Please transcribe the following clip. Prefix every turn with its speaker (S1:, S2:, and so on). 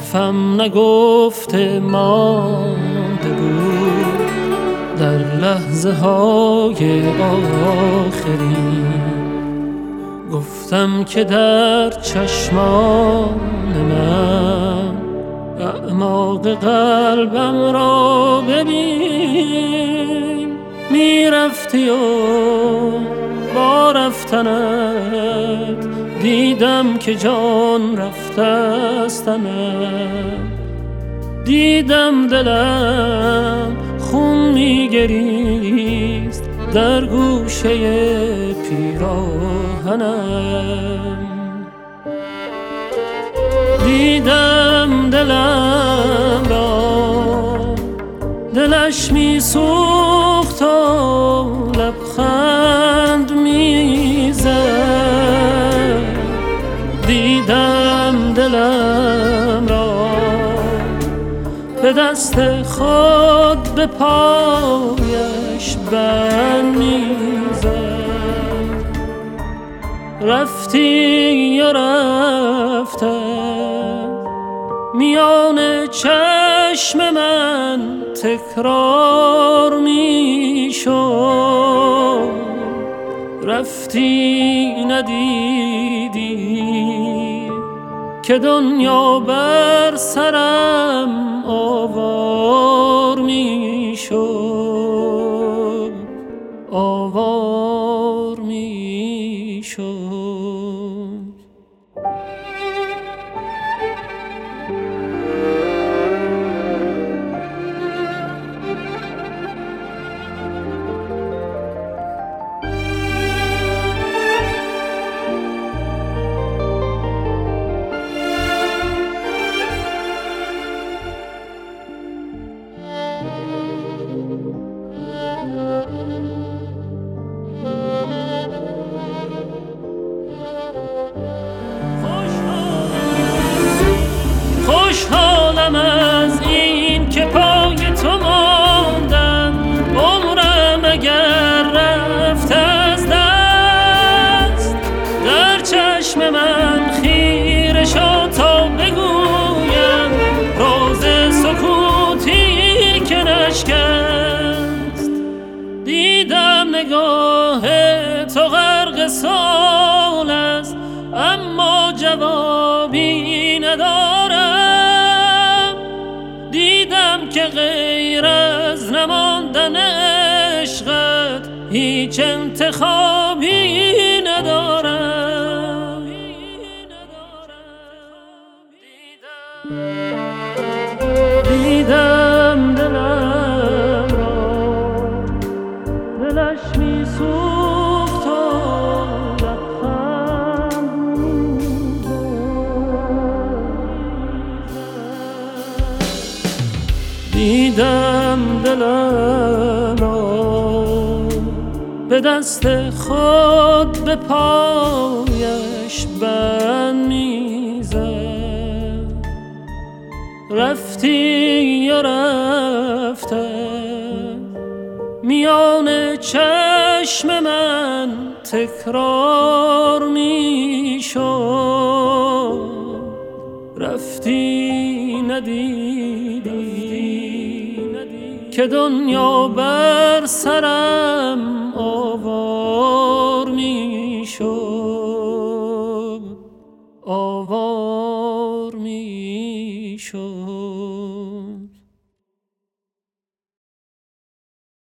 S1: حرفم نگفته مانده بود در لحظه های آخری. گفتم که در چشمان من اعماق قلبم را ببین. میرفتی و با رفتنت دیدم که جان رفته از تنم. دیدم دلم خون میگریست در گوشه پیراهنم. دیدم دلم را دلش میسوخت و لبخند میزد. دیدم دلم را به دست خود به پایش بند میزد. رفتی یا رفتم میان چشم من تکرار میشد. رفتی ندیدی که دنیا بر سرم آوار میشد. آوار میشد. خوشحالم از این که پای تو ماندم. عمرم اگر رفت از دست در چشم من خیره شد تا بگویم راز سکوتی که نشکست. دیدم نگاه تو غرق سال است اما جوابی ندارم. دیدم که غیر از نماندن عشقت هیچ انتخابی ندارم. دیدم دلم را دلش میسوخت و لبخند میزد. دیدم دلم را به دست خود به پایش بند میزد. رفتی یا رفتم میان چشم من تکرار میشد. رفتی ندیدی که دنیا بر سرم آوار میشد. آوار میشد.